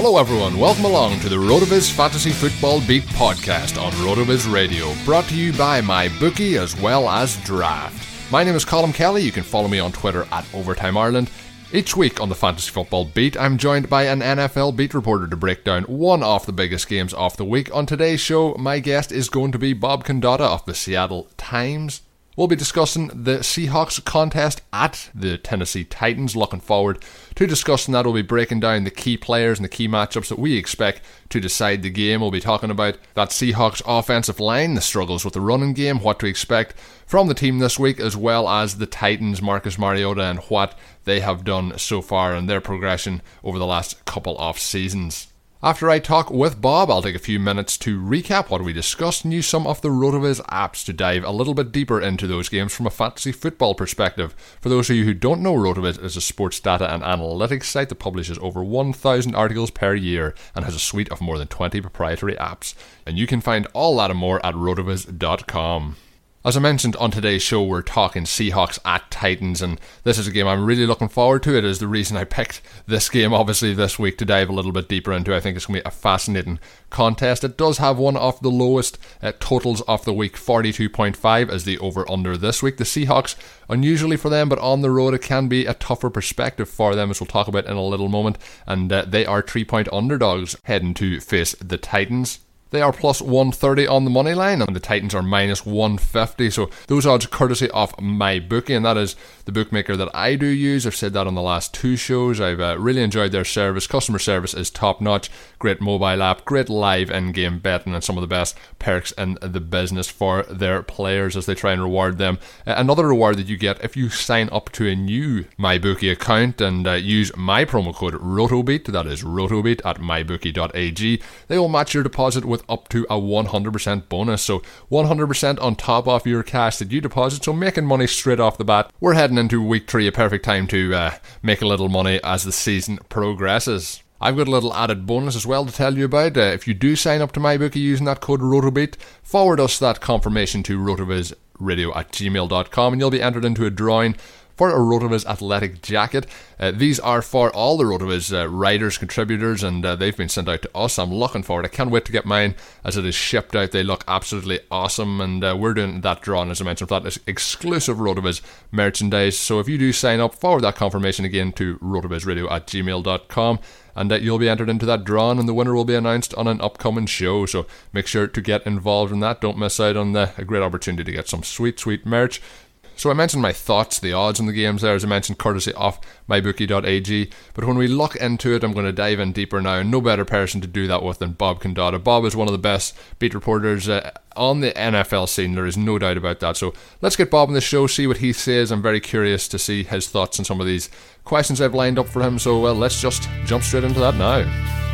Hello everyone, welcome along to the RotoViz Fantasy Football Beat podcast on RotoViz Radio, brought to you by MyBookie as well as Draft. My name is Colm Kelly, you can follow me on Twitter at Overtime Ireland. Each week on the Fantasy Football Beat, I'm joined by an NFL beat reporter to break down one of the biggest games of the week. On today's show, my guest is going to be Bob Condotta of the Seattle Times. We'll be discussing the Seahawks contest at the Tennessee Titans. Looking forward to discussing that. We'll be breaking down the key players and the key matchups that we expect to decide the game. We'll be talking about that Seahawks offensive line, the struggles with the running game, what to expect from the team this week, as well as the Titans, Marcus Mariota, and what they have done so far and their progression over the last couple of seasons. After I talk with Bob, I'll take a few minutes to recap what we discussed and use some of the RotoViz apps to dive a little bit deeper into those games from a fantasy football perspective. For those of you who don't know, RotoViz is a sports data and analytics site that publishes over 1,000 articles per year and has a suite of more than 20 proprietary apps. And you can find all that and more at rotoviz.com. As I mentioned on today's show, we're talking Seahawks at Titans, and this is a game I'm really looking forward to. It is the reason I picked this game, obviously, this week to dive a little bit deeper into. I think it's going to be a fascinating contest. It does have one of the lowest totals of the week, 42.5 as the over-under this week. The Seahawks, unusually for them, but on the road it can be a tougher perspective for them, as we'll talk about in a little moment, and they are 3-point underdogs heading to face the Titans. They are plus 130 on the money line, and the Titans are minus 150. So those odds are courtesy of MyBookie, and that is the bookmaker that I do use. I've said that on the last two shows. I've really enjoyed their service. Customer service is top notch. Great mobile app, great live in-game betting, and some of the best perks in the business for their players as they try and reward them. Another reward that you get if you sign up to a new MyBookie account and use my promo code ROTOBEAT, that is ROTOBEAT at mybookie.ag. They will match your deposit with up to a 100% bonus, so 100% on top of your cash that you deposit, so making money straight off the bat. We're heading into week 3, a perfect time to make a little money as the season progresses. I've got a little added bonus as well to tell you about. If you do sign up to MyBookie using that code ROTOBEAT, forward us that confirmation to rotovizradio@gmail.com and you'll be entered into a drawing for a RotoViz Athletic jacket. These are for all the RotoViz writers, contributors, and they've been sent out to us. I'm looking forward. I can't wait to get mine as it is shipped out. They look absolutely awesome, and we're doing that drawing, as I mentioned, for that exclusive RotoViz merchandise. So if you do sign up, forward that confirmation again to rotovizradio@gmail.com, and you'll be entered into that drawing, and the winner will be announced on an upcoming show. So make sure to get involved in that. Don't miss out on a great opportunity to get some sweet, sweet merch. So I mentioned my thoughts, the odds on the games there, as I mentioned, courtesy of mybookie.ag. But when we look into it, I'm going to dive in deeper now, and no better person to do that with than Bob Condotta. Bob is one of the best beat reporters on the NFL scene, there is no doubt about that. So let's get Bob on the show, see what he says. I'm very curious to see his thoughts on some of these questions I've lined up for him. So let's just jump straight into that now.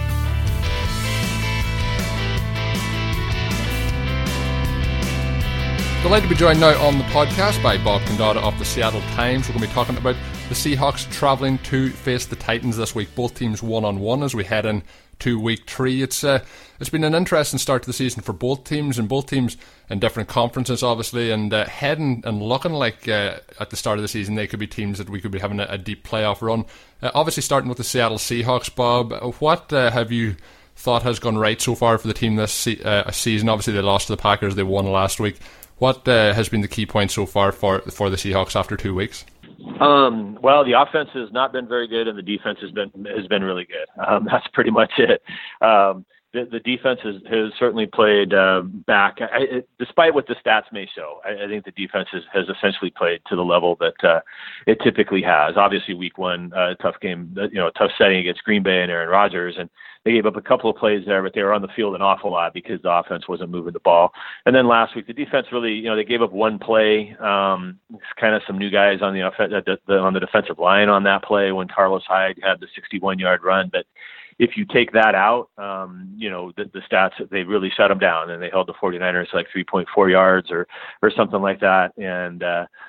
Delighted to be joined now on the podcast by Bob Condotta of the Seattle Times. We're going to be talking about the Seahawks travelling to face the Titans this week. Both teams 1-on-1 as we head in to week 3. It's been an interesting start to the season for both teams, and both teams in different conferences, obviously, and heading and looking like at the start of the season they could be teams that we could be having a deep playoff run. Obviously, starting with the Seattle Seahawks, Bob, what have you thought has gone right so far for the team this season? Obviously, they lost to the Packers, they won last week. What has been the key point so far for the Seahawks after 2 weeks? Well, the offense has not been very good, and the defense has been really good. That's pretty much it. The defense has certainly played back, despite what the stats may show. I think the defense has essentially played to the level that it typically has. Obviously, week 1, tough game, tough setting against Green Bay and Aaron Rodgers, and they gave up a couple of plays there, but they were on the field an awful lot because the offense wasn't moving the ball. And then last week, the defense really, they gave up one play. Kind of some new guys on the defensive line on that play when Carlos Hyde had the 61-yard run, but if you take that out, the stats, they really shut them down, and they held the 49ers like 3.4 yards or something like that. And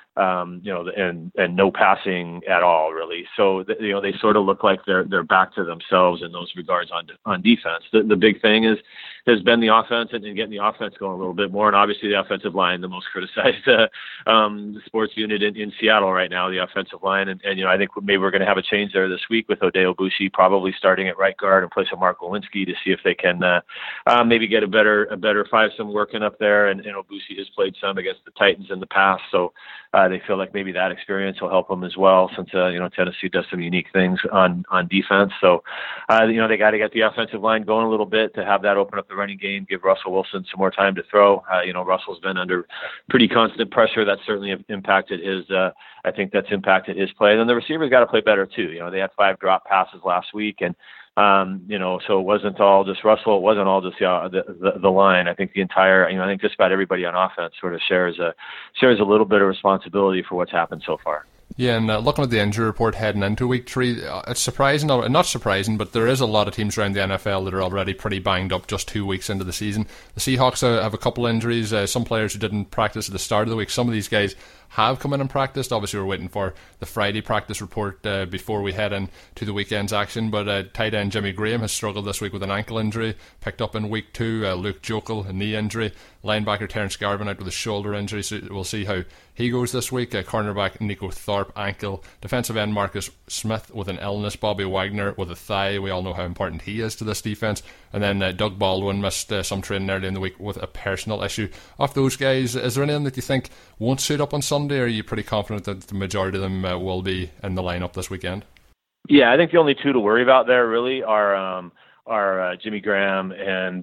and no passing at all, really. So, they sort of look like they're back to themselves in those regards on defense. The big thing has been the offense and getting the offense going a little bit more. And obviously the offensive line, the most criticized sports unit in Seattle right now, the offensive line. And I think maybe we're going to have a change there this week with Oday Obusi probably starting at right guard in place of Mark Lewinsky to see if they can maybe get a better five-some working up there. And Obusi has played some against the Titans in the past. So they feel like maybe that experience will help them as well, since Tennessee does some unique things on defense. So they got to get the offensive line going a little bit to have that open up the running game, give Russell Wilson some more time to throw. Russell's been under pretty constant pressure. That's certainly impacted his. I think that's impacted his play. And then the receivers got to play better too. They had 5 drop passes last week, and so it wasn't all just Russell. It wasn't all just the line. I think the entire, I think just about everybody on offense sort of shares a little bit of responsibility for what's happened so far. Yeah, and looking at the injury report heading into week 3, it's surprising, or not surprising, but there is a lot of teams around the NFL that are already pretty banged up just 2 weeks into the season. The Seahawks have a couple injuries, some players who didn't practice at the start of the week. Some of these guys have come in and practiced. Obviously, we're waiting for the Friday practice report before we head into the weekend's action. But tight end Jimmy Graham has struggled this week with an ankle injury, picked up in week 2. Luke Jokel, a knee injury. Linebacker Terrence Garvin out with a shoulder injury, so we'll see how he goes this week. Cornerback Nico Thorpe, ankle. Defensive end Marcus Smith with an illness. Bobby Wagner with a thigh. We all know how important he is to this defense. And then Doug Baldwin missed some training early in the week with a personal issue. Of those guys, is there anyone that you think won't suit up on Sunday, or are you pretty confident that the majority of them will be in the lineup this weekend? Yeah, I think the only two to worry about there really are Jimmy Graham and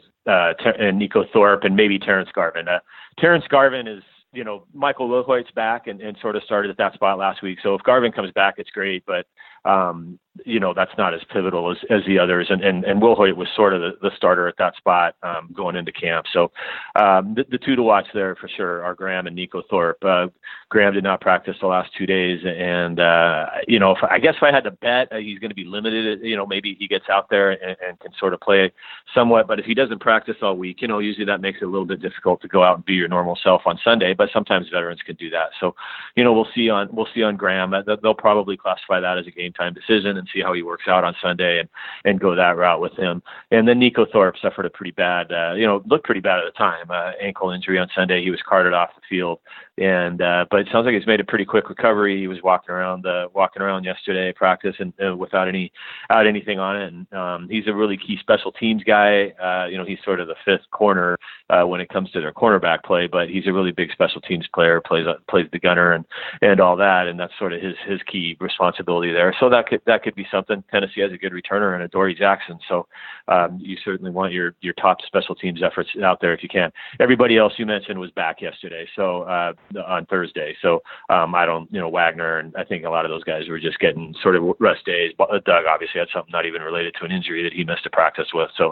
Nico Thorpe and maybe Terrence Garvin. Terrence Garvin is, Michael Wilhoit's back and sort of started at that spot last week. So if Garvin comes back, it's great, but that's not as pivotal as the others. And Wilhoit was sort of the starter at that spot going into camp. So the two to watch there for sure are Graham and Nico Thorpe. Graham did not practice the last 2 days. And, if I had to bet, he's going to be limited. Maybe he gets out there and can sort of play somewhat. But if he doesn't practice all week, usually that makes it a little bit difficult to go out and be your normal self on Sunday. But sometimes veterans can do that. So, we'll see on Graham. They'll probably classify that as a game time decision and see how he works out on Sunday and go that route with him. And then Nico Thorpe suffered a pretty bad, looked pretty bad at the time, ankle injury on Sunday. He was carted off the field. And but it sounds like he's made a pretty quick recovery. He was walking around yesterday at practice and without anything on it. And he's a really key special teams guy. He's sort of the fifth corner when it comes to their cornerback play, but he's a really big special teams player. Plays the gunner and all that, and that's sort of his key responsibility there. So that could be something. Tennessee has a good returner in Adoree Jackson, so you certainly want your top special teams efforts out there if you can. Everybody else you mentioned was back yesterday, so on Thursday. So I don't, Wagner, and I think a lot of those guys were just getting sort of rest days. Doug obviously had something not even related to an injury that he missed a practice with. So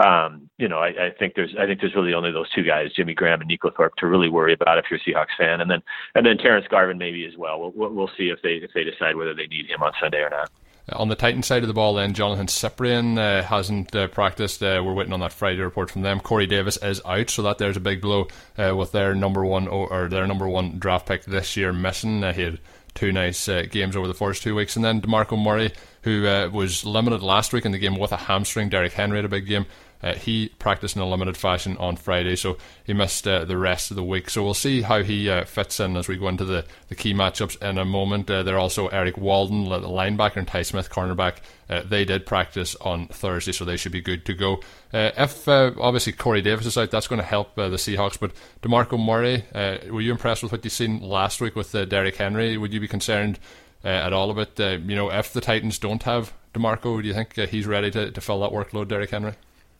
I think there's really only those two guys, Jimmy Graham and Nico Thorpe, to really worry about if you're a Seahawks fan, and then Terrence Garvin maybe as well. We'll see if they decide whether they need him on Sunday or not. On the Titans side of the ball, then, Jonathan Cyprien hasn't practiced. We're waiting on that Friday report from them. Corey Davis is out, so there's a big blow with their number one draft pick this year missing. He had 2 nice games over the first 2 weeks. And then DeMarco Murray, who was limited last week in the game with a hamstring. Derrick Henry had a big game. He practiced in a limited fashion on Friday, so he missed the rest of the week. So we'll see how he fits in as we go into the key matchups in a moment. There are also Eric Walden, the linebacker, and Ty Smith, cornerback. They did practice on Thursday, so they should be good to go. If obviously Corey Davis is out, that's going to help the Seahawks. But DeMarco Murray, were you impressed with what you've seen last week with Derrick Henry? Would you be concerned at all about if the Titans don't have DeMarco? Do you think he's ready to fill that workload, Derrick Henry?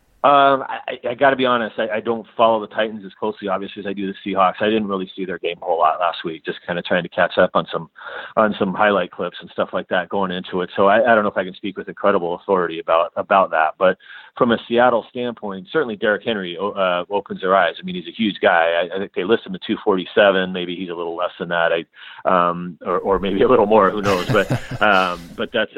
I got to be honest. I don't follow the Titans as closely, obviously, as I do the Seahawks. I didn't really see their game a whole lot last week. Just kind of trying to catch up on some highlight clips and stuff like that going into it. So I don't know if I can speak with incredible authority about that. But from a Seattle standpoint, certainly Derrick Henry opens their eyes. I mean, he's a huge guy. I think they list him at 247. Maybe he's a little less than that, or maybe a little more. Who knows? But that's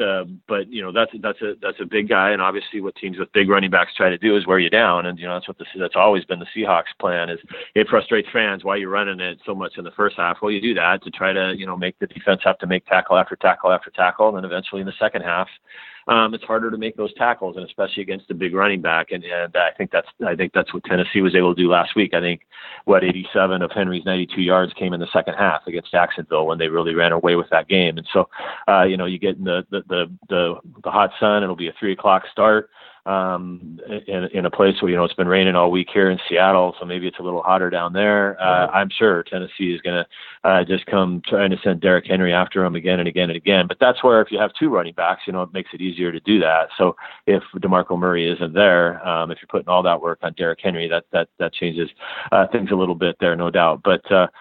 a big guy, and obviously, what teams with big running backs try to do is wear you down, and that's always been the Seahawks' plan. Is it frustrates fans why you're running it so much in the first half? Well, you do that to try to make the defense have to make tackle after tackle after tackle, and then eventually in the second half, it's harder to make those tackles, and especially against a big running back. And I think that's what Tennessee was able to do last week. I think 87 of Henry's 92 yards came in the second half against Jacksonville when they really ran away with that game. And so, you get in the hot sun. It'll be a 3:00 start. In a place where, it's been raining all week here in Seattle, so maybe it's a little hotter down there. I'm sure Tennessee is going to just come trying to send Derrick Henry after him again and again and again. But that's where if you have two running backs, it makes it easier to do that. So if DeMarco Murray isn't there, if you're putting all that work on Derrick Henry, that changes things a little bit there, no doubt. But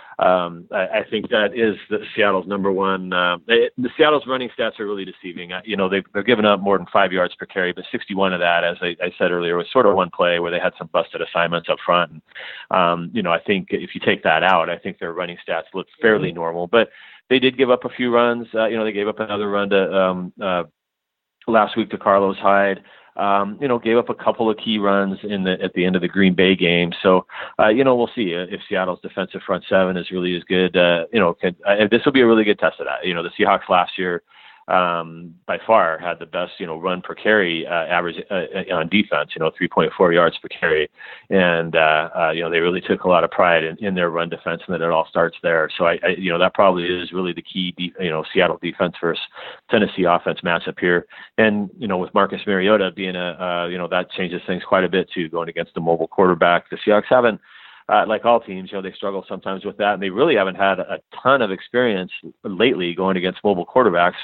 I think that is Seattle's number one. The Seattle's running stats are really deceiving. They're giving up more than 5 yards per carry, but 61 of that, as I said earlier, was sort of one play where they had some busted assignments up front. And, I think if you take that out, I think their running stats look fairly normal. But they did give up a few runs. They gave up another run to last week to Carlos Hyde. Gave up a couple of key runs at the end of the Green Bay game. So, we'll see if Seattle's defensive front seven is really as good. This will be a really good test of that. The Seahawks last year, by far had the best, run per carry average on defense, 3.4 yards per carry. And, they really took a lot of pride in their run defense, and that it all starts there. So that probably is really the key, Seattle defense versus Tennessee offense matchup here. And, with Marcus Mariota being that changes things quite a bit too, going against a mobile quarterback. The Seahawks haven't, like all teams, they struggle sometimes with that, and they really haven't had a ton of experience lately going against mobile quarterbacks.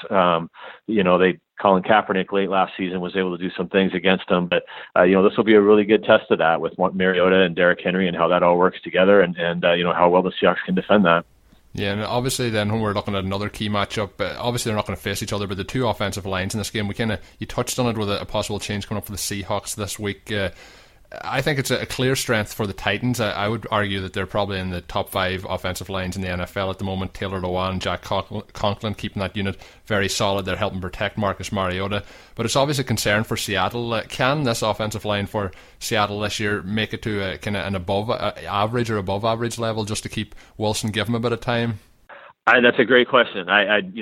Colin Kaepernick late last season was able to do some things against them, but this will be a really good test of that with Mariota and Derrick Henry and how that all works together, and how well the Seahawks can defend that. Yeah, and obviously then when we're looking at another key matchup, obviously they're not going to face each other, but the two offensive lines in this game, you touched on it with a possible change coming up for the Seahawks this week. I think it's a clear strength for the Titans. I would argue that they're probably in the top 5 offensive lines in the NFL at the moment. Taylor Lewan, Jack Conklin keeping that unit very solid. They're helping protect Marcus Mariota. But it's obviously a concern for Seattle. Can this offensive line for Seattle this year make it to an above average or above average level just to keep Wilson, give him a bit of time? That's a great question. I'd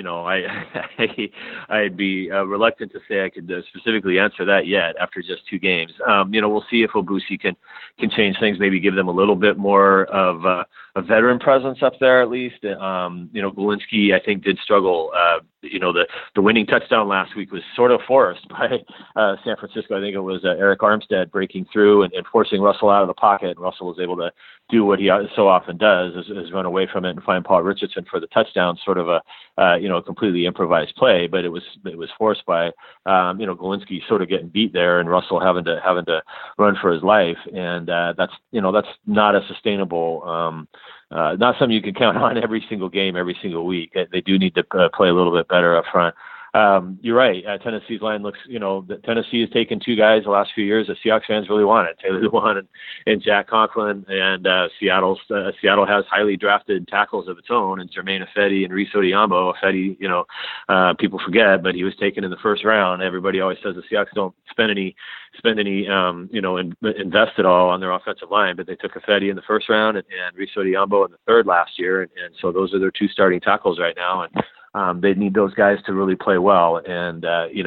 be reluctant to say I could specifically answer that yet after just 2 games. We'll see if Obusi can change things, maybe give them a little bit more of a veteran presence up there at least. Glowinski, I think, did struggle. The winning touchdown last week was sort of forced by San Francisco. I think it was Eric Armstead breaking through and forcing Russell out of the pocket. And Russell was able to do what he so often does, is run away from it and find Paul Richardson for the touchdown, sort of a completely improvised play. But it was forced by Glowinski sort of getting beat there and Russell having to run for his life. And that's not a sustainable not something you can count on every single game, every single week. They do need to play a little bit better up front. You're right. Tennessee's line looks, Tennessee has taken 2 guys the last few years that Seahawks fans really wanted, Taylor Lewan and Jack Conklin, and Seattle has highly drafted tackles of its own, and Jermaine Ifedi and Reese Odhiambo. Ifedi, people forget, but he was taken in the first round. Everybody always says the Seahawks don't spend any invest at all on their offensive line, but they took Ifedi in the first round and Reese Odhiambo in the third last year, and so those are their 2 starting tackles right now, and they need those guys to really play well. And,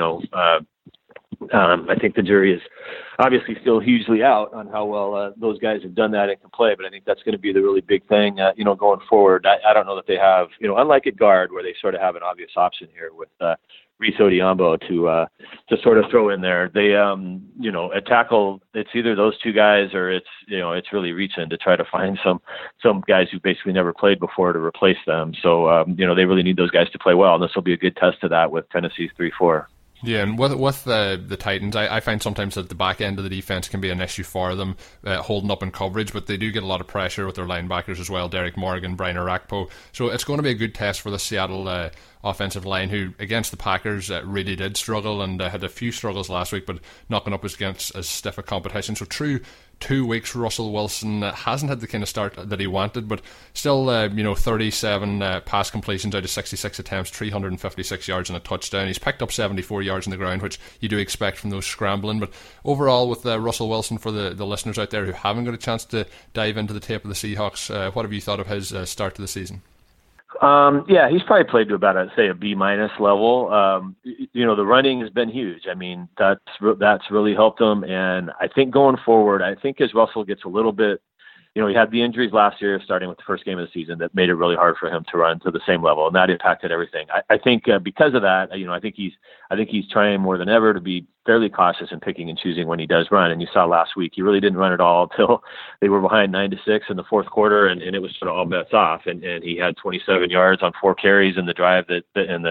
I think the jury is obviously still hugely out on how well those guys have done that and can play, but I think that's going to be the really big thing, going forward. I don't know that they have, unlike at guard where they sort of have an obvious option here with Reese Odhiambo to sort of throw in there. They, at tackle, it's either those 2 guys or it's really reaching to try to find some guys who basically never played before to replace them. So, they really need those guys to play well, and this will be a good test of that with Tennessee's 3-4. Yeah, and with the Titans, I find sometimes that the back end of the defense can be an issue for them, holding up in coverage, but they do get a lot of pressure with their linebackers as well, Derek Morgan, Brian Orakpo. So it's going to be a good test for the Seattle offensive line, who against the Packers really did struggle and had a few struggles last week, but knocking up against as stiff a competition. So through 2 weeks, Russell Wilson hasn't had the kind of start that he wanted, but still 37 pass completions out of 66 attempts, 356 yards and a touchdown. He's picked up 74 yards on the ground, which you do expect from those scrambling. But overall, with Russell Wilson, for the listeners out there who haven't got a chance to dive into the tape of the Seahawks, what have you thought of his start to the season? Yeah, he's probably played to about a B- level. The running has been huge. I mean, that's really helped him. And I think going forward, I think as Russell gets a little bit, he had the injuries last year, starting with the first game of the season, that made it really hard for him to run to the same level, and that impacted everything. I think because of that, I think he's trying more than ever to be fairly cautious in picking and choosing when he does run. And you saw last week, he really didn't run at all until they were behind 9-6 in the fourth quarter, and it was sort of all bets off. And he had 27 yards on 4 carries in the drive then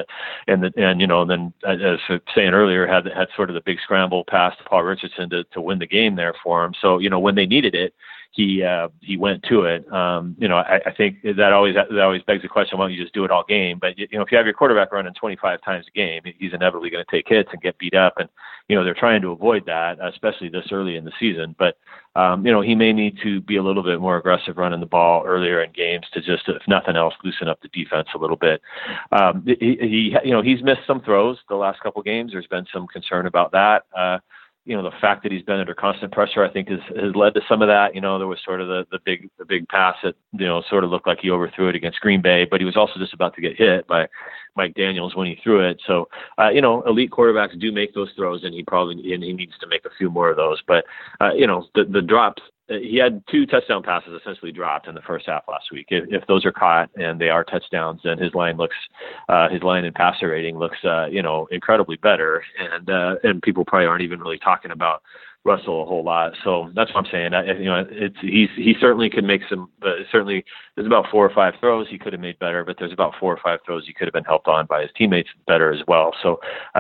as I was saying earlier, had sort of the big scramble pass to Paul Richardson to win the game there for him. So when they needed it, he went to it. I think that always begs the question, why don't you just do it all game? But if you have your quarterback running 25 times a game, he's inevitably going to take hits and get beat up. And they're trying to avoid that, especially this early in the season. But he may need to be a little bit more aggressive running the ball earlier in games to just, if nothing else, loosen up the defense a little bit. He's missed some throws the last couple games. There's been some concern about that. The fact that he's been under constant pressure, I think, has led to some of that. There was sort of the big pass that, sort of looked like he overthrew it against Green Bay, but he was also just about to get hit by Mike Daniels when he threw it. So, elite quarterbacks do make those throws, and he needs to make a few more of those. But, the drops, he had 2 touchdown passes essentially dropped in the first half last week. If those are caught and they are touchdowns, then his line and passer rating looks, incredibly better. And people probably aren't even really talking about Russell a whole lot. So that's what I'm saying. He certainly could make some. Certainly, there's about 4 or 5 throws he could have made better, but there's about 4 or 5 throws he could have been helped on by his teammates better as well. So.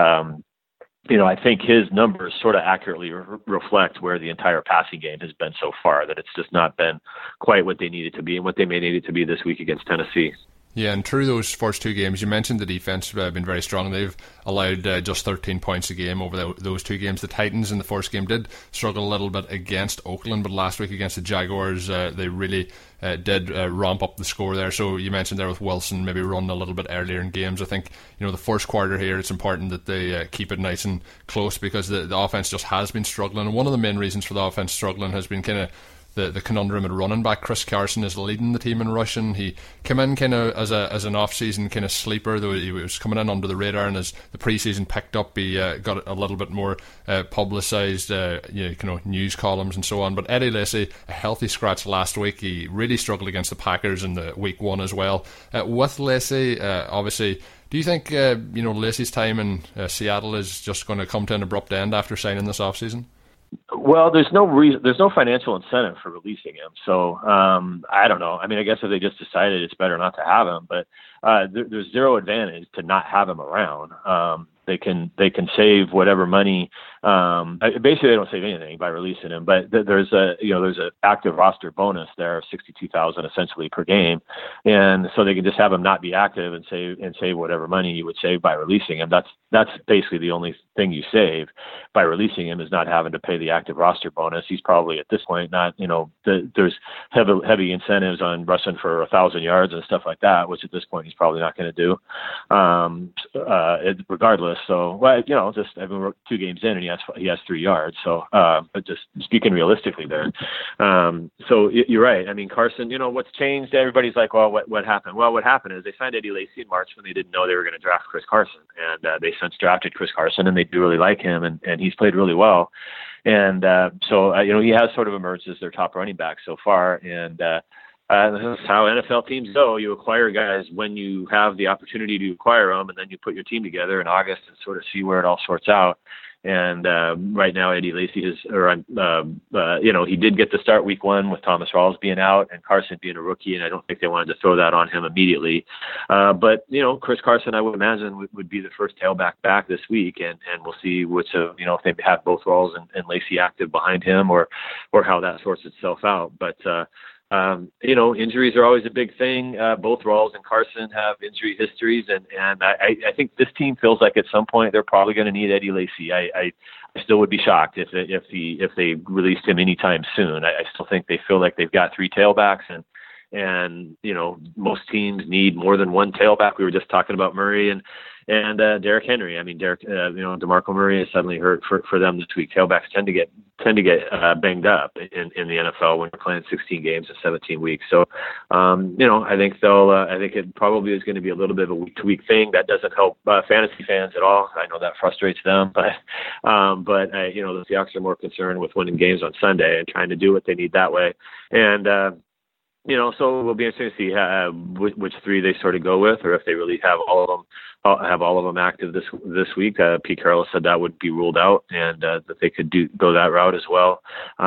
I think his numbers sort of accurately reflect where the entire passing game has been so far, that it's just not been quite what they needed to be and what they may need it to be this week against Tennessee. Yeah, and through those first 2 games, you mentioned the defense have been very strong. They've allowed just 13 points a game over those 2 games. The Titans in the first game did struggle a little bit against Oakland, but last week against the Jaguars, they really did ramp up the score there. So you mentioned there with Wilson maybe running a little bit earlier in games. I think the first quarter here, it's important that they keep it nice and close, because the offense just has been struggling. And one of the main reasons for the offense struggling has been kind of the conundrum at running back. Chris Carson is leading the team in rushing. He came in kind of as an off-season kind of sleeper, though he was coming in under the radar, and as the preseason picked up, he got a little bit more publicised, news columns and so on. But Eddie Lacy, a healthy scratch last week. He really struggled against the Packers in the week 1 as well. With Lacy, obviously, do you think Lacy's time in Seattle is just going to come to an abrupt end after signing this off-season? Well, there's no financial incentive for releasing him. So I don't know. I mean, I guess if they just decided it's better not to have him, but there's zero advantage to not have him around. They can save whatever money. Basically, they don't save anything by releasing him. But there's a active roster bonus there of $62,000 essentially per game, and so they can just have him not be active and save whatever money you would save by releasing him. That's basically the only thing you save by releasing him, is not having to pay the active roster bonus. He's probably at this point not. There's heavy incentives on rushing for 1,000 yards and stuff like that, which at this point he's probably not going to do. Regardless. So, we're 2 games in and he has 3 yards. So, but just speaking realistically there. So you're right. I mean, Carson, what's changed? Everybody's like, well, what happened? Well, what happened is they signed Eddie Lacy in March when they didn't know they were going to draft Chris Carson. And they since drafted Chris Carson, and they do really like him, and he's played really well. And so he has sort of emerged as their top running back so far. And that's how NFL teams go. You acquire guys when you have the opportunity to acquire them, and then you put your team together in August and sort of see where it all sorts out. And right now, Eddie Lacy he did get to start week 1 with Thomas Rawls being out and Carson being a rookie, and I don't think they wanted to throw that on him immediately. But Chris Carson, I would imagine, would be the first tailback back this week, and we'll see which of if they have both Rawls and Lacy active behind him, or how that sorts itself out. But injuries are always a big thing. Both Rawls and Carson have injury histories, and I think this team feels like at some point they're probably going to need Eddie Lacy. I still would be shocked if they released him anytime soon. I still think they feel like they've got 3 tailbacks, and most teams need more than one tailback. We were just talking about Murray and Derrick Henry. I mean, DeMarco Murray is suddenly hurt for them this week. Tailbacks tend to get banged up in the NFL when you're playing 16 games in 17 weeks. So, I think I think it probably is going to be a little bit of a week-to-week thing. That doesn't help fantasy fans at all. I know that frustrates them, but the Seahawks are more concerned with winning games on Sunday and trying to do what they need that way. And so it will be interesting to see which 3 they sort of go with, or if they really have all of them active this week. Pete Carroll said that would be ruled out, and that they could go that route as well.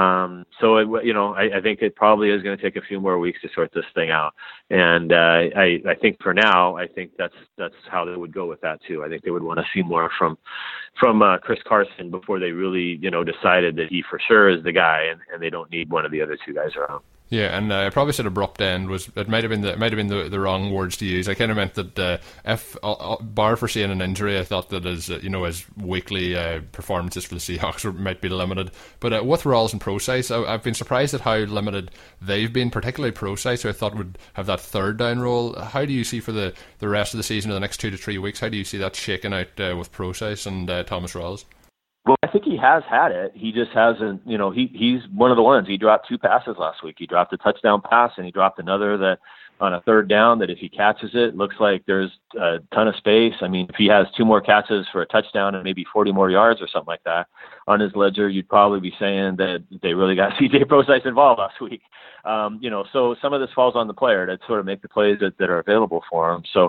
I think it probably is going to take a few more weeks to sort this thing out. And I think for now, I think that's how they would go with that too. I think they would want to see more from Chris Carson before they really decided that he for sure is the guy, and they don't need one of the other 2 guys around. Yeah, and I probably said abrupt end might have been the wrong words to use. I kind of meant that if bar for seeing an injury, I thought that as weekly performances for the Seahawks might be limited. But with Rawls and Procise, I've been surprised at how limited they've been, particularly Procise, who I thought would have that third down role. How do you see for the rest of the season, or the next 2 to 3 weeks? How do you see that shaking out with Procise and Thomas Rawls? Well, I think he has had it. He just hasn't, he's one of the ones. He dropped 2 passes last week. He dropped a touchdown pass, and he dropped another that on a third down that if he catches it, looks like there's a ton of space. I mean, if he has 2 more catches for a touchdown and maybe 40 more yards or something like that on his ledger, you'd probably be saying that they really got CJ Procise involved last week. So some of this falls on the player to sort of make the plays that are available for him. So,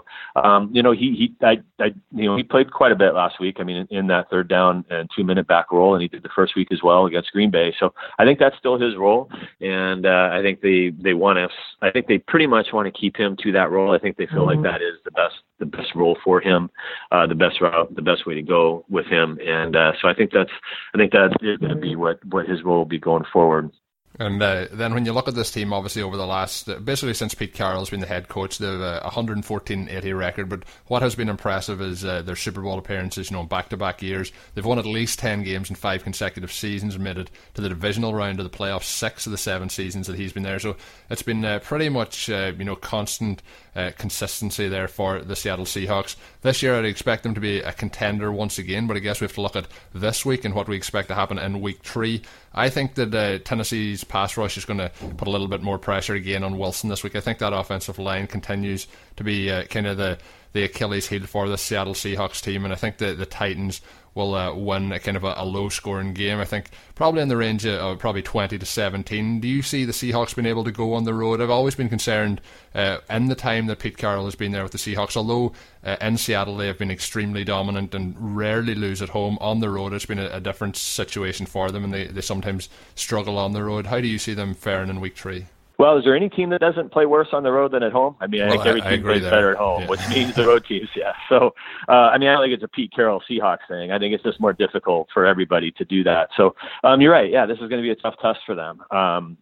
he played quite a bit last week. I mean, in that third down and 2-minute back role, and he did the first week as well against Green Bay. So I think that's still his role, and I think they pretty much want to keep him to that role. I think they feel like that is the best role for him, the best route, the best way to go with him, and so I think that is going to be what his role will be going forward. And then when you look at this team, obviously over the last, basically since Pete Carroll's been the head coach, they have a 114-80 record, but what has been impressive is their Super Bowl appearances, back-to-back years. They've won at least 10 games in 5 consecutive seasons, made it to the divisional round of the playoffs 6 of the 7 seasons that he's been there. So it's been pretty much, constant consistency there for the Seattle Seahawks. This year I'd expect them to be a contender once again, but I guess we have to look at this week and what we expect to happen in week 3. I think that Tennessee's pass rush is going to put a little bit more pressure again on Wilson this week. I think that offensive line continues to be kind of the Achilles heel for the Seattle Seahawks team, and I think the Titans will win a kind of a low-scoring game. I think probably in the range of probably 20-17. Do you see the Seahawks being able to go on the road? I've always been concerned in the time that Pete Carroll has been there with the Seahawks, although in Seattle they have been extremely dominant and rarely lose at home. On the road it's been a different situation for them, and they sometimes struggle on the road. How do you see them faring in week 3? Well, is there any team that doesn't play worse on the road than at home? I mean, I think every team plays better at home, which means the road teams, yeah. So, I don't think it's a Pete Carroll Seahawks thing. I think it's just more difficult for everybody to do that. So, you're right. Yeah, this is going to be a tough test for them. I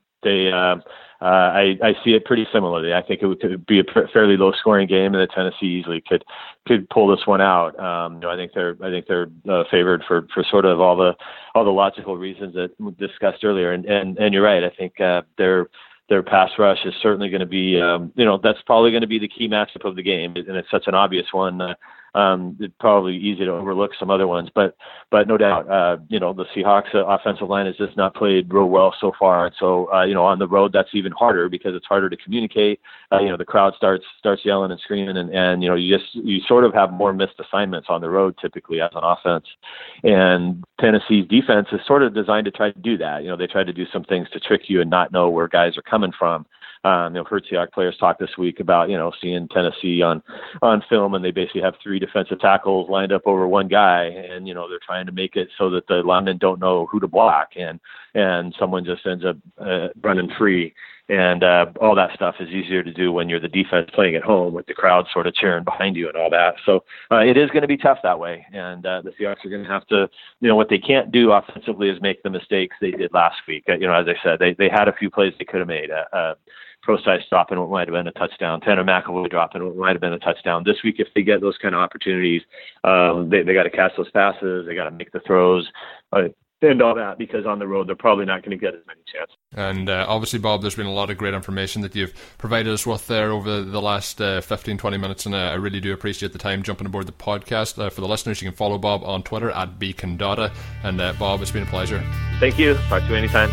see it pretty similarly. I think it could be a fairly low-scoring game, and the Tennessee easily could pull this one out. I think they're favored for sort of all the logical reasons that we discussed earlier. And you're right. I think their pass rush is certainly going to be, that's probably going to be the key matchup of the game, and it's such an obvious one. It's probably easy to overlook some other ones, but no doubt, the Seahawks offensive line has just not played real well so far. And so, on the road, that's even harder because it's harder to communicate. The crowd starts yelling and screaming, and you sort of have more missed assignments on the road typically as an offense. And Tennessee's defense is sort of designed to try to do that. They try to do some things to trick you and not know where guys are coming from. Heard Seahawks players talk this week about, seeing Tennessee on film, and they basically have 3 defensive tackles lined up over one guy, and, they're trying to make it so that the linemen don't know who to block, and someone just ends up running free. And all that stuff is easier to do when you're the defense playing at home with the crowd sort of cheering behind you and all that. So it is going to be tough that way. And the Seahawks are going to have to, what they can't do offensively is make the mistakes they did last week. As I said, they had a few plays they could have made. Prosise dropping what might have been a touchdown, Tanner McElroy dropping what might have been a touchdown. This week, if they get those kind of opportunities, they got to catch those passes, they got to make the throws, and all that, because on the road they're probably not going to get as many chances. And obviously, Bob, there's been a lot of great information that you've provided us with there over the last 15-20 minutes, and I really do appreciate the time jumping aboard the podcast. For the listeners, you can follow Bob on Twitter at @bcondata. And Bob, it's been a pleasure. Thank you. Talk to you anytime.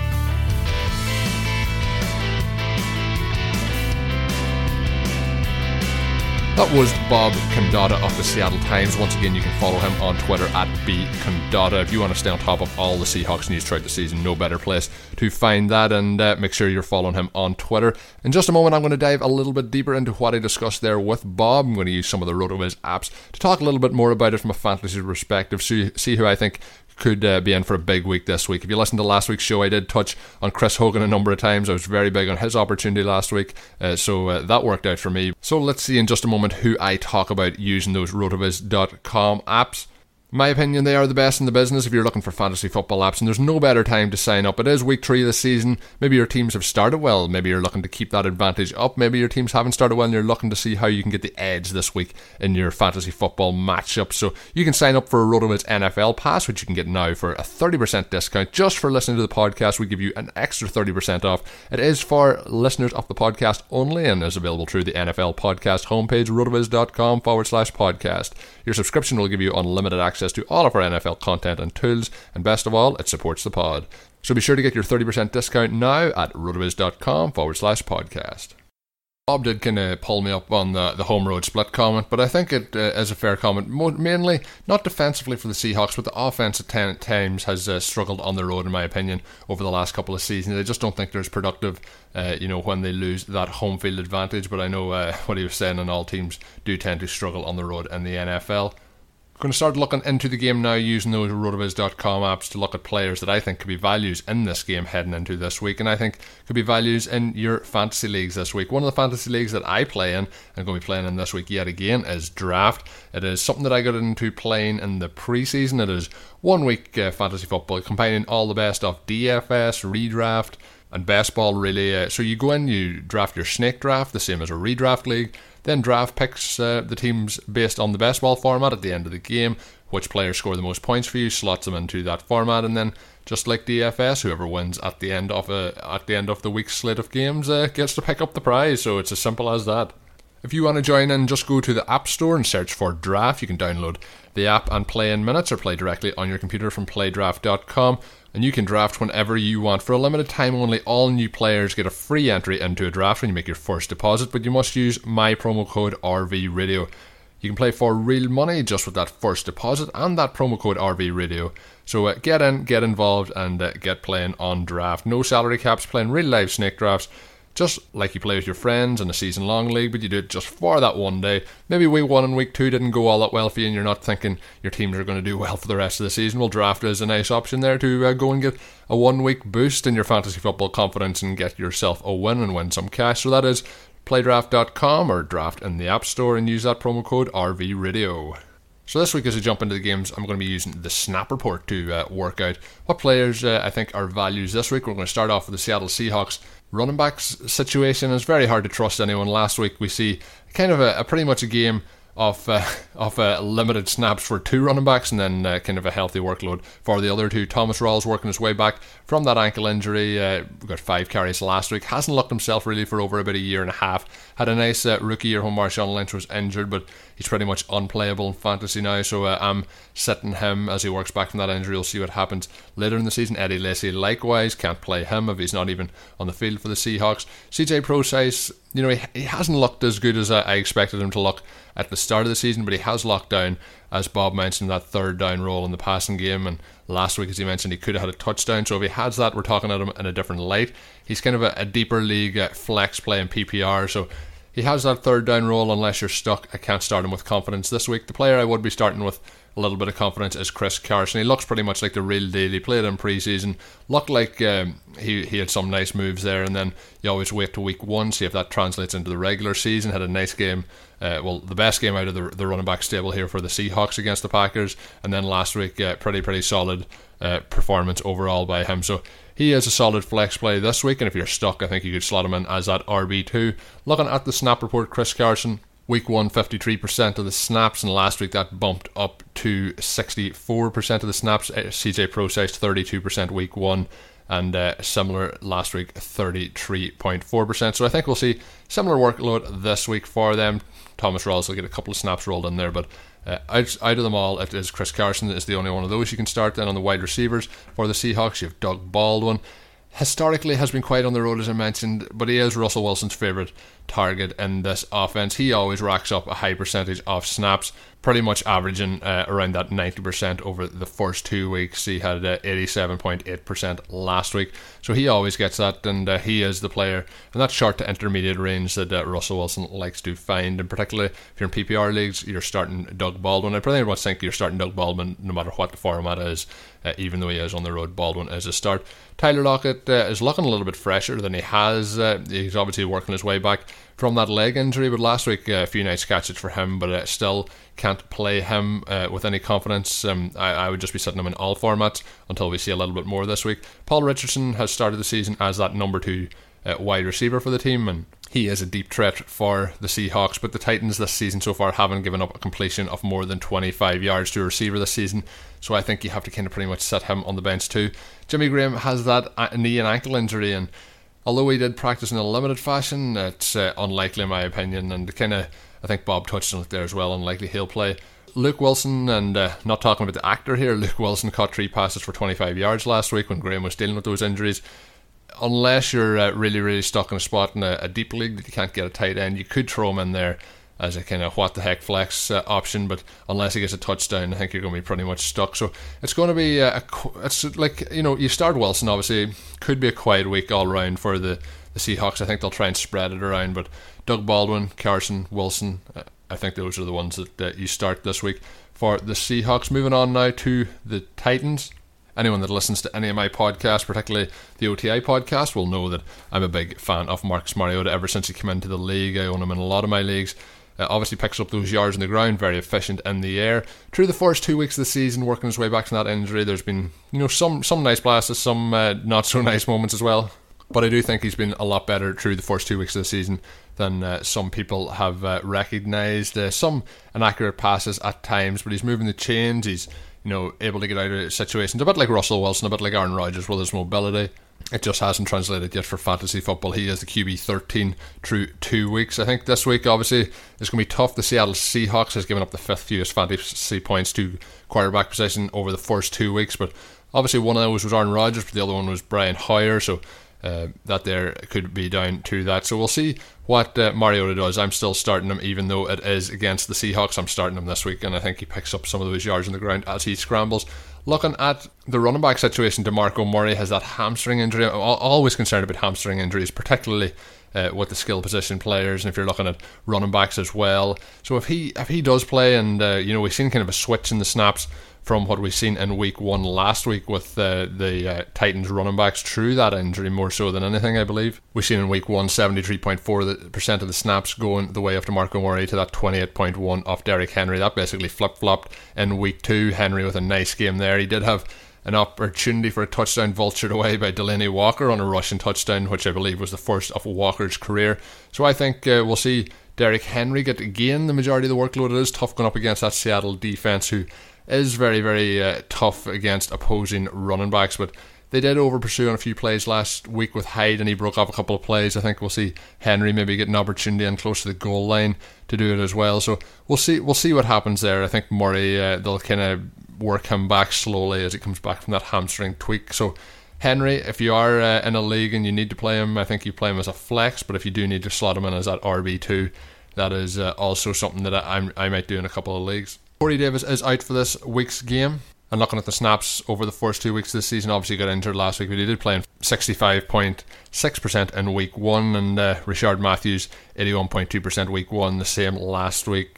That was Bob Condotta of the Seattle Times. Once again, you can follow him on Twitter at @bcondotta. If you want to stay on top of all the Seahawks news throughout the season, no better place to find that, and make sure you're following him on Twitter. In just a moment, I'm going to dive a little bit deeper into what I discussed there with Bob. I'm going to use some of the RotoViz apps to talk a little bit more about it from a fantasy perspective, see who I think could be in for a big week this week. If you listened to last week's show, I did touch on Chris Hogan a number of times. I was very big on his opportunity last week, so that worked out for me. So let's see in just a moment who I talk about using those rotoviz.com apps. In my opinion, they are the best in the business if you're looking for fantasy football apps, and there's no better time to sign up. It is week 3 of the season. Maybe your teams have started well. Maybe you're looking to keep that advantage up. Maybe your teams haven't started well and you're looking to see how you can get the edge this week in your fantasy football matchup. So you can sign up for a RotoViz NFL Pass, which you can get now for a 30% discount. Just for listening to the podcast, we give you an extra 30% off. It is for listeners of the podcast only and is available through the NFL Podcast homepage, rotoviz.com/podcast. Your subscription will give you unlimited access to all of our NFL content and tools, and best of all, it supports the pod. So be sure to get your 30% discount now at rotoviz.com/podcast. Bob did kind of pull me up on the home road split comment, but I think it is a fair comment. Mainly, not defensively for the Seahawks, but the offense at times has struggled on the road, in my opinion, over the last couple of seasons. I just don't think they're as productive, when they lose that home field advantage. But I know what he was saying, and all teams do tend to struggle on the road in the NFL. I'm going to start looking into the game now using those rotoviz.com apps to look at players that I think could be values in this game heading into this week, and I think could be values in your fantasy leagues this week. One of the fantasy leagues that I play in and going to be playing in this week yet again is Draft. It is something that I got into playing in the preseason. It is 1 week fantasy football, combining all the best of DFS, redraft, and best ball, really. So you go in, you draft your snake draft, the same as a redraft league. Then Draft picks the teams based on the best ball format at the end of the game. Which players score the most points for you, slots them into that format, and then just like DFS, whoever wins at the end of the week's slate of games gets to pick up the prize. So it's as simple as that. If you want to join in, just go to the App Store and search for Draft. You can download the app and play in minutes or play directly on your computer from playdraft.com. And you can draft whenever you want. For a limited time only, all new players get a free entry into a draft when you make your first deposit, but you must use my promo code RVRadio. You can play for real money just with that first deposit and that promo code RVRadio. So get in, get involved, and get playing on Draft. No salary caps, playing real live snake drafts. Just like you play with your friends in a season-long league, but you do it just for that one day. Maybe week 1 and week 2 didn't go all that well for you, and you're not thinking your teams are going to do well for the rest of the season. Well, Draft is a nice option there to go and get a 1 week boost in your fantasy football confidence and get yourself a win and win some cash. So that is playdraft.com or Draft in the App Store, and use that promo code RVRadio. So this week, as we jump into the games, I'm going to be using the Snap Report to work out what players I think are values this week. We're going to start off with the Seattle Seahawks running backs situation. It's very hard to trust anyone. Last week we see kind of a pretty much a game of limited snaps for 2 running backs, and then kind of a healthy workload for the other 2. Thomas Rawls working his way back from that ankle injury. We got 5 carries last week. Hasn't looked himself really for over about a year and a half. Had a nice rookie year when Marshawn Lynch was injured, but he's pretty much unplayable in fantasy now. So I'm sitting him as he works back from that injury. We'll see what happens later in the season. Eddie Lacy likewise, can't play him if he's not even on the field for the Seahawks. CJ Prosise you know, he hasn't looked as good as I expected him to look at the start of the season, but he has locked down, as Bob mentioned, that third down role in the passing game, and last week, as he mentioned, he could have had a touchdown, so if he has that, we're talking at him in a different light. He's kind of a deeper league flex play in PPR, so he has that third down role. Unless you're stuck, I can't start him with confidence this week. The player I would be starting with a little bit of confidence is Chris Carson. He looks pretty much like the real deal. He played in pre-season, looked like he had some nice moves there, and then you always wait to week 1, see if that translates into the regular season. Had a nice game, the best game out of the running back stable here for the Seahawks against the Packers, and then last week pretty solid performance overall by him. So he is a solid flex play this week, and if you're stuck, I think you could slot him in as that RB2. Looking at the snap report, Chris Carson, week 1, 53% of the snaps, and last week that bumped up to 64% of the snaps. CJ Prosise 32% week 1, and similar last week, 33.4%. So I think we'll see similar workload this week for them. Thomas Rawls will get a couple of snaps rolled in there, but out of them all, it is Chris Carson is the only one of those you can start. Then on the wide receivers for the Seahawks, you have Doug Baldwin. Historically has been quiet on the road, as I mentioned, but he is Russell Wilson's favourite target in this offense. He always racks up a high percentage of snaps, pretty much averaging around that 90% over the first 2 weeks. He had 87.8% last week, so he always gets that, and he is the player in that short to intermediate range that Russell Wilson likes to find. And particularly if you're in PPR leagues, you're starting Doug Baldwin. I pretty much think you're starting Doug Baldwin no matter what the format is. Even though he is on the road, Baldwin is a start. Tyler Lockett is looking a little bit fresher than he has. He's obviously working his way back from that leg injury, but last week a few nice catches for him, but still can't play him with any confidence. I would just be setting him in all formats until we see a little bit more this week. Paul Richardson has started the season as that number 2 wide receiver for the team, and he is a deep threat for the Seahawks, but the Titans this season so far haven't given up a completion of more than 25 yards to a receiver this season, so I think you have to kind of pretty much set him on the bench too. Jimmy Graham has that knee and ankle injury, and although he did practice in a limited fashion, it's unlikely in my opinion, and kind of, I think Bob touched on it there as well, unlikely he'll play. Luke Wilson, and not talking about the actor here, Luke Wilson caught 3 passes for 25 yards last week when Graham was dealing with those injuries. Unless you're really stuck in a spot in a deep league that you can't get a tight end, you could throw him in there as a kind of what the heck flex option, but unless he gets a touchdown, I think you're going to be pretty much stuck. So it's going to be it's like, you know, you start Wilson, obviously could be a quiet week all round for the Seahawks. I think they'll try and spread it around, but Doug Baldwin, Carson, Wilson, I think those are the ones that you start this week for the Seahawks. Moving on now to the Titans. Anyone that listens to any of my podcasts, particularly the OTI podcast, will know that I'm a big fan of Marcus Mariota ever since he came into the league. I own him in a lot of my leagues. Obviously picks up those yards on the ground, very efficient in the air. Through the first 2 weeks of the season, working his way back from that injury, there's been, you know, some nice blasts, some not so nice moments as well. But I do think he's been a lot better through the first 2 weeks of the season than some people have recognised. Some inaccurate passes at times, but he's moving the chains. He's, you know, able to get out of situations, a bit like Russell Wilson, a bit like Aaron Rodgers with his mobility. It just hasn't translated yet for fantasy football. He is the QB 13 through 2 weeks. I think this week, obviously, it's going to be tough. The Seattle Seahawks has given up the 5th fewest fantasy points to quarterback position over the first 2 weeks, but obviously one of those was Aaron Rodgers, but the other one was Brian Hoyer, so that there could be down to that. So we'll see what Mariota does. I'm still starting him, even though it is against the Seahawks. I'm starting him this week, and I think he picks up some of those yards on the ground as he scrambles. Looking at the running back situation, DeMarco Murray has that hamstring injury. I'm always concerned about hamstring injuries, particularly with the skill position players, and if you're looking at running backs as well. So if he does play, and you know, we've seen kind of a switch in the snaps from what we've seen in week 1 last week with the Titans running backs through that injury more so than anything, I believe. We've seen in week 1 73.4% of the snaps going the way of DeMarco Murray to that 28.1 off Derrick Henry. That basically flip-flopped in week 2. Henry with a nice game there. He did have an opportunity for a touchdown vultured away by Delaney Walker on a rushing touchdown, which I believe was the first of Walker's career. So I think we'll see Derrick Henry get again the majority of the workload. It is tough going up against that Seattle defense, who is very tough against opposing running backs, but they did over pursue on a few plays last week with Hyde, and he broke off a couple of plays. I think we'll see Henry maybe get an opportunity and close to the goal line to do it as well. So we'll see what happens there. I think Murray, they'll kind of work him back slowly as he comes back from that hamstring tweak. So Henry, if you are in a league and you need to play him, I think you play him as a flex, but if you do need to slot him in as that RB2, that is also something that I might do in a couple of leagues. Corey Davis is out for this week's game. And looking at the snaps over the first 2 weeks of this season, obviously got injured last week, but he did play in 65.6% in week 1, and Richard Matthews 81.2% week 1, the same last week,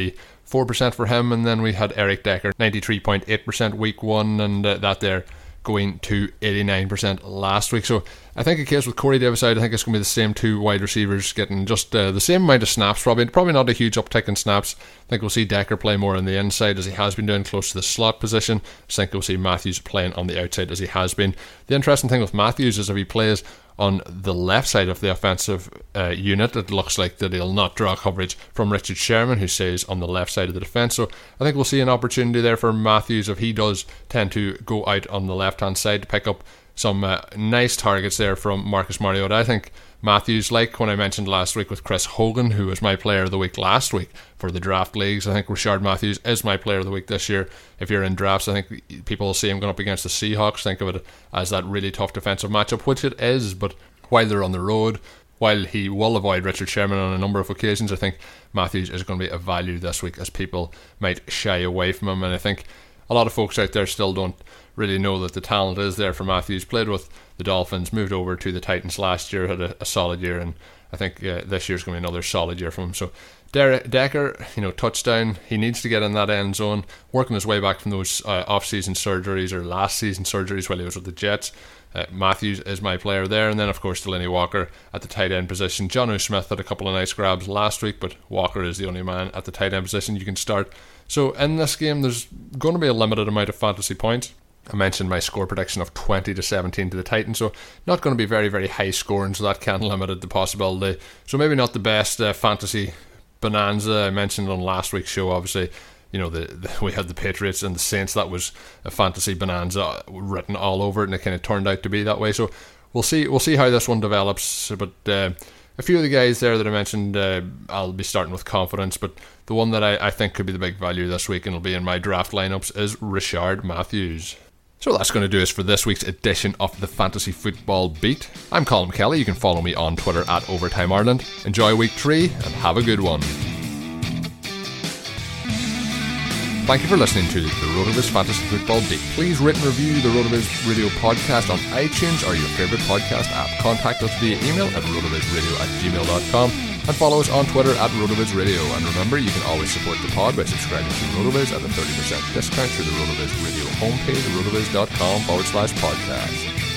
84% for him. And then we had Eric Decker 93.8% week 1, and that there going to 89% last week. So I think in case with Corey Davis out, I think it's going to be the same two wide receivers getting just the same amount of snaps, probably not a huge uptick in snaps. I think we'll see Decker play more on the inside as he has been doing, close to the slot position. I think we'll see Matthews playing on the outside as he has been. The interesting thing with Matthews is if he plays on the left side of the offensive unit, it looks like that he'll not draw coverage from Richard Sherman, who stays on the left side of the defence. So I think we'll see an opportunity there for Matthews if he does tend to go out on the left hand side to pick up some nice targets there from Marcus Mariota. I think Matthews, like when I mentioned last week with Chris Hogan, who was my player of the week last week for the draft leagues, I think Richard Matthews is my player of the week this year. If you're in drafts, I think people will see him going up against the Seahawks. Think of it as that really tough defensive matchup, which it is, but while they're on the road, while he will avoid Richard Sherman on a number of occasions, I think Matthews is going to be a value this week as people might shy away from him. And I think a lot of folks out there still don't really know that the talent is there for Matthews. Played with the Dolphins, moved over to the Titans last year, had a solid year, and I think this year's going to be another solid year for him. So Decker, touchdown, he needs to get in that end zone, working his way back from those off-season surgeries or last season surgeries while he was with the Jets. Matthews is my player there, and then of course Delaney Walker at the tight end position. Jonnu Smith had a couple of nice grabs last week, but Walker is the only man at the tight end position you can start. So in this game there's going to be a limited amount of fantasy points. I mentioned my score prediction of 20-17 to the Titans, so not going to be very, very high scoring, so that can limit the possibility. So maybe not the best fantasy bonanza. I mentioned on last week's show, obviously, we had the Patriots and the Saints. That was a fantasy bonanza written all over it, and it kind of turned out to be that way. So we'll see how this one develops. But a few of the guys there that I mentioned, I'll be starting with confidence. But the one that I think could be the big value this week and will be in my draft lineups is Richard Matthews. So that's going to do us for this week's edition of the Fantasy Football Beat. I'm Colm Kelly. You can follow me on Twitter at Overtime Ireland. Enjoy week 3 and have a good one. Thank you for listening to the RotoViz Fantasy Football Beat. Please rate and review the RotoViz Radio podcast on iTunes or your favourite podcast app. Contact us via email at rotovizradio@gmail.com and follow us on Twitter at RotoViz Radio. And remember, you can always support the pod by subscribing to RotoViz at a 30% discount through the RotoViz Radio homepage at rotoviz.com/podcast.